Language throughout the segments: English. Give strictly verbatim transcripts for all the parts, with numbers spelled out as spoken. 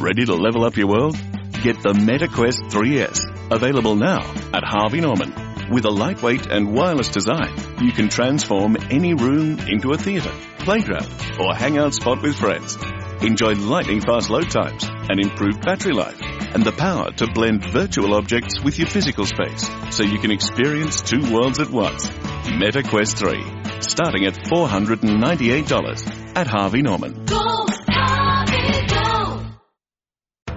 Ready to level up your world? Get the MetaQuest three S, available now at Harvey Norman. With a lightweight and wireless design, you can transform any room into a theatre, playground, or hangout spot with friends. Enjoy lightning-fast load times and improved battery life, and the power to blend virtual objects with your physical space, so you can experience two worlds at once. MetaQuest three, starting at four hundred ninety-eight dollars at Harvey Norman. Go, Harvey, go!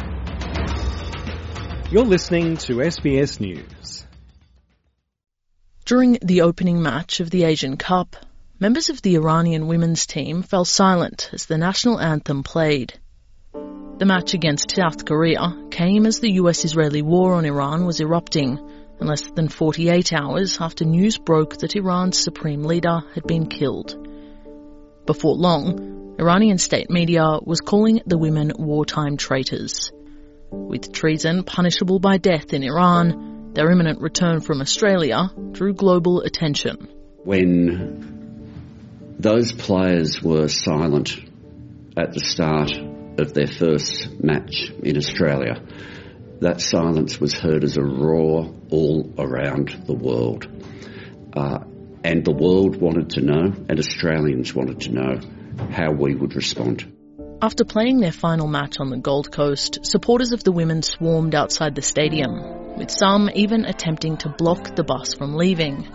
You're listening to S B S News. During the opening match of the Asian Cup, members of the Iranian women's team fell silent as the national anthem played. The match against South Korea came as the U S-Israeli war on Iran was erupting, and less than forty-eight hours after news broke that Iran's supreme leader had been killed. Before long, Iranian state media was calling the women wartime traitors. With treason punishable by death in Iran, their imminent return from Australia drew global attention. When those players were silent at the start of their first match in Australia, that silence was heard as a roar all around the world. Uh, and the world wanted to know, and Australians wanted to know, how we would respond. After playing their final match on the Gold Coast, supporters of the women swarmed outside the stadium, with some even attempting to block the bus from leaving.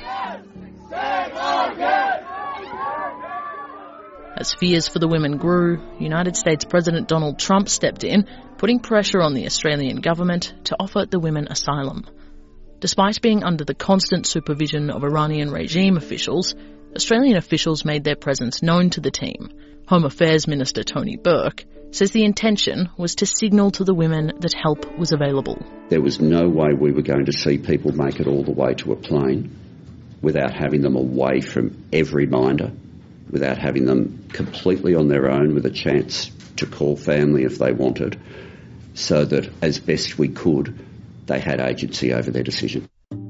As fears for the women grew, United States President Donald Trump stepped in, putting pressure on the Australian government to offer the women asylum. Despite being under the constant supervision of Iranian regime officials, Australian officials made their presence known to the team. Home Affairs Minister Tony Burke says the intention was to signal to the women that help was available. There was no way we were going to see people make it all the way to a plane without having them away from every minder, without having them completely on their own with a chance to call family if they wanted, so that as best we could, they had agency over their decision.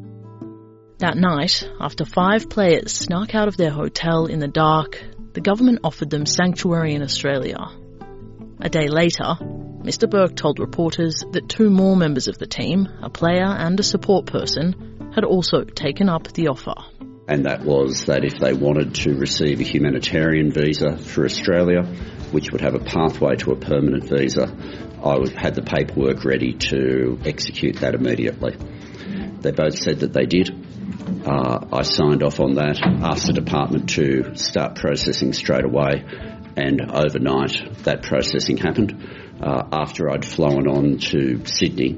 That night, after five players snuck out of their hotel in the dark, the government offered them sanctuary in Australia. A day later, Mister Burke told reporters that two more members of the team, a player and a support person, had also taken up the offer. And that was that if they wanted to receive a humanitarian visa for Australia, which would have a pathway to a permanent visa, I would had the paperwork ready to execute that immediately. They both said that they did. Uh, I signed off on that, asked the department to start processing straight away, and overnight that processing happened. Uh, after I'd flown on to Sydney,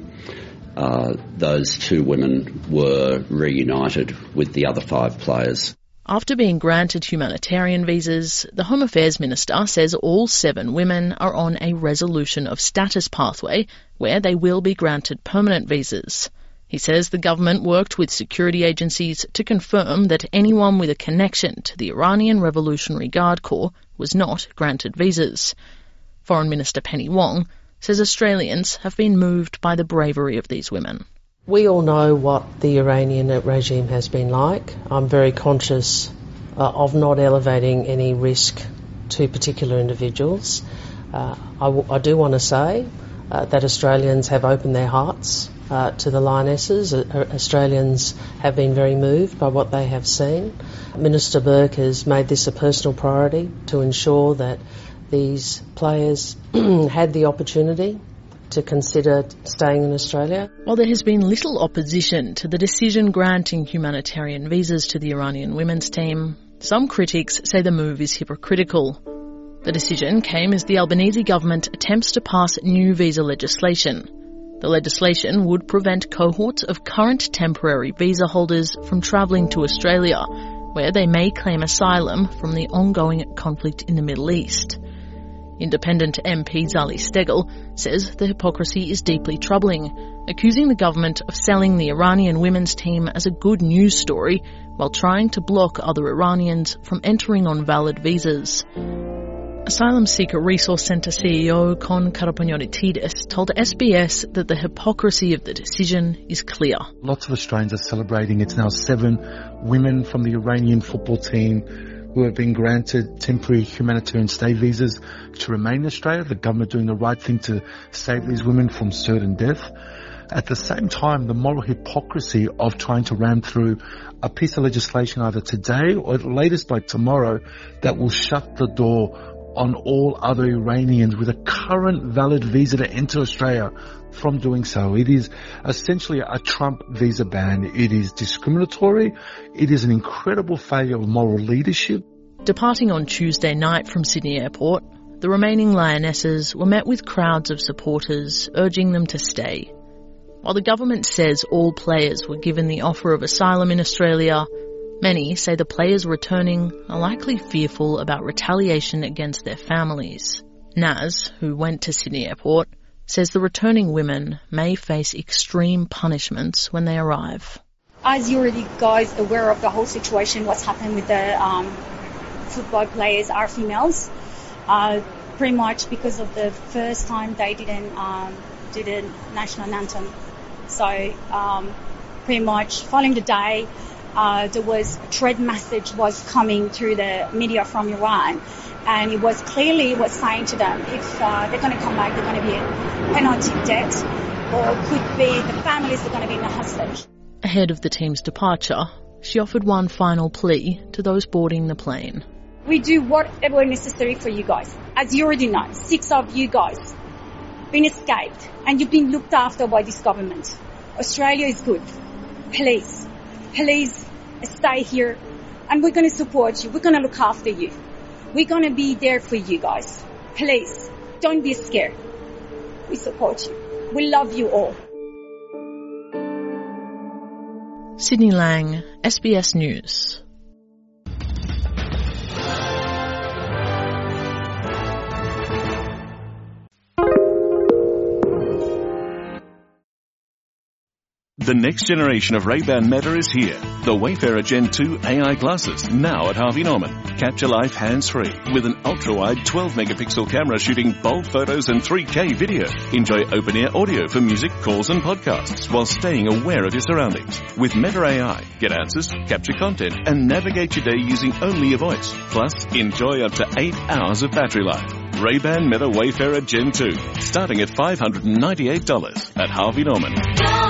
uh, those two women were reunited with the other five players. After being granted humanitarian visas, the Home Affairs Minister says all seven women are on a resolution of status pathway where they will be granted permanent visas. He says the government worked with security agencies to confirm that anyone with a connection to the Iranian Revolutionary Guard Corps was not granted visas. Foreign Minister Penny Wong says Australians have been moved by the bravery of these women. We all know what the Iranian regime has been like. I'm very conscious uh, of not elevating any risk to particular individuals. Uh, I, w- I do want to say uh, that Australians have opened their hearts uh, to the Lionesses. Uh, Australians have been very moved by what they have seen. Minister Burke has made this a personal priority to ensure that these players had the opportunity to consider staying in Australia. While there has been little opposition to the decision granting humanitarian visas to the Iranian women's team, some critics say the move is hypocritical. The decision came as the Albanese government attempts to pass new visa legislation. The legislation would prevent cohorts of current temporary visa holders from travelling to Australia, where they may claim asylum from the ongoing conflict in the Middle East. Independent M P Zali Steggall says the hypocrisy is deeply troubling, accusing the government of selling the Iranian women's team as a good news story while trying to block other Iranians from entering on valid visas. Asylum Seeker Resource Centre C E O Kon Karapanioritidis told S B S that the hypocrisy of the decision is clear. Lots of Australians are celebrating. It's now seven women from the Iranian football team who have been granted temporary humanitarian stay visas to remain in Australia. The government doing the right thing to save these women from certain death. At the same time, the moral hypocrisy of trying to ram through a piece of legislation either today or at latest by tomorrow that will shut the door on all other Iranians with a current valid visa to enter Australia from doing so. It is essentially a Trump visa ban. It is discriminatory. It is an incredible failure of moral leadership. Departing on Tuesday night from Sydney Airport, the remaining Lionesses were met with crowds of supporters urging them to stay. While the government says all players were given the offer of asylum in Australia, many say the players returning are likely fearful about retaliation against their families. Naz, who went to Sydney Airport, says the returning women may face extreme punishments when they arrive. As you're already guys aware of the whole situation, what's happened with the um, football players, our females, uh, pretty much because of the first time they didn't um, do the national anthem. So um, pretty much following the day, uh, there was a threat message was coming through the media from Iran, and it was clearly was saying to them if uh, they're going to come back, they're going to be a penalty debt, or could be the families are going to be in a hostage. Ahead of the team's departure, she offered one final plea to those boarding the plane. We do whatever necessary for you guys. As you already know, six of you guys been escaped and you've been looked after by this government. Australia is good. Please, please stay here and we're going to support you. We're going to look after you. We're going to be there for you guys. Please, don't be scared. We support you. We love you all. Sydney Lang, S B S News. The next generation of Ray-Ban Meta is here. The Wayfarer Gen two A I glasses, now at Harvey Norman. Capture life hands-free with an ultra-wide twelve megapixel camera shooting bold photos and three K video. Enjoy open-ear audio for music, calls and podcasts while staying aware of your surroundings. With Meta A I, get answers, capture content and navigate your day using only your voice. Plus, enjoy up to eight hours of battery life. Ray-Ban Meta Wayfarer Gen two, starting at five hundred ninety-eight dollars at Harvey Norman.